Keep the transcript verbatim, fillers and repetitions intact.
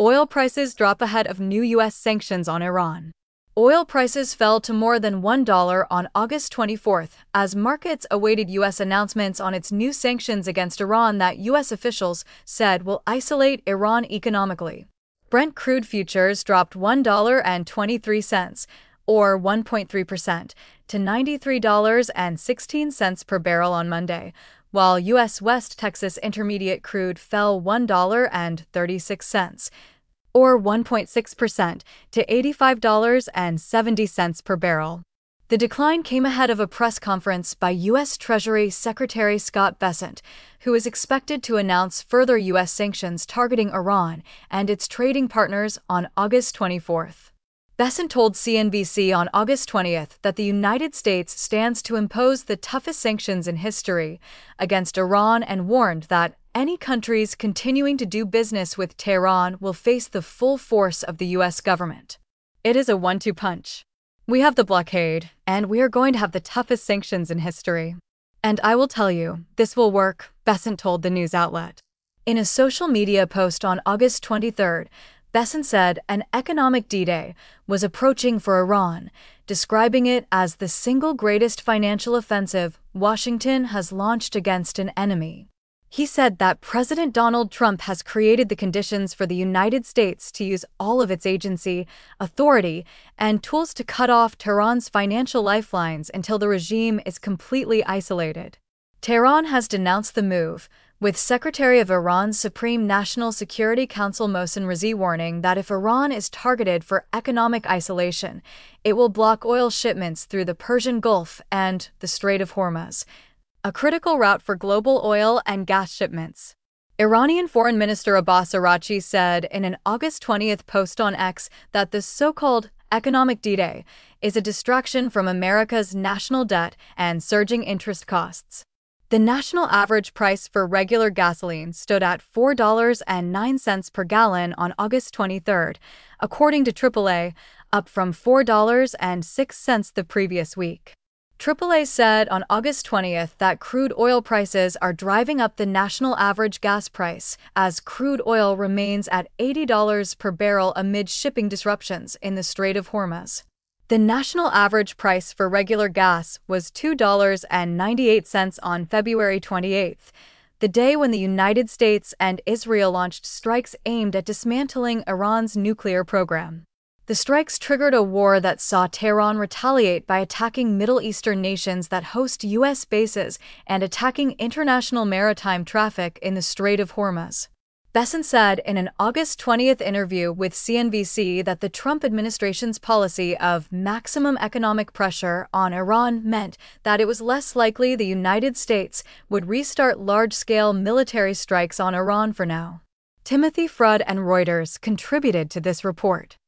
Oil prices drop ahead of new U S sanctions on Iran. Oil prices fell to more than one dollar on August twenty-fourth as markets awaited U S announcements on its new sanctions against Iran that U S officials said will isolate Iran economically. Brent crude futures dropped one dollar and twenty-three cents, or one point three percent, to ninety-three dollars and sixteen cents per barrel on Monday, while U S West Texas Intermediate crude fell one dollar and thirty-six cents, or one point six percent, to eighty-five dollars and seventy cents per barrel. The decline came ahead of a press conference by U S Treasury Secretary Scott Bessent, who is expected to announce further U S sanctions targeting Iran and its trading partners on August twenty-fourth. Bessent told C N B C on August twentieth that the United States stands to impose the toughest sanctions in history against Iran and warned that any countries continuing to do business with Tehran will face the full force of the U S government. It is a one two punch. We have the blockade, and we are going to have the toughest sanctions in history. And I will tell you, this will work, Bessent told the news outlet. In a social media post on August twenty-third, Bessent said an economic D-Day was approaching for Iran, describing it as the single greatest financial offensive Washington has launched against an enemy. He said that President Donald Trump has created the conditions for the United States to use all of its agency, authority, and tools to cut off Tehran's financial lifelines until the regime is completely isolated. Tehran has denounced the move, with Secretary of Iran's Supreme National Security Council Mohsen Razi warning that if Iran is targeted for economic isolation, it will block oil shipments through the Persian Gulf and the Strait of Hormuz, a critical route for global oil and gas shipments. Iranian Foreign Minister Abbas Araghchi said in an August twentieth post on X that the so-called economic D-Day is a distraction from America's national debt and surging interest costs. The national average price for regular gasoline stood at four dollars and nine cents per gallon on August twenty-third, according to triple A, up from four dollars and six cents the previous week. triple A said on August twentieth that crude oil prices are driving up the national average gas price as crude oil remains at eighty dollars per barrel amid shipping disruptions in the Strait of Hormuz. The national average price for regular gas was two dollars and ninety-eight cents on February twenty-eighth, the day when the United States and Israel launched strikes aimed at dismantling Iran's nuclear program. The strikes triggered a war that saw Tehran retaliate by attacking Middle Eastern nations that host U S bases and attacking international maritime traffic in the Strait of Hormuz. Bessent said in an August twentieth interview with C N B C that the Trump administration's policy of maximum economic pressure on Iran meant that it was less likely the United States would restart large-scale military strikes on Iran for now. Timothy Flood and Reuters contributed to this report.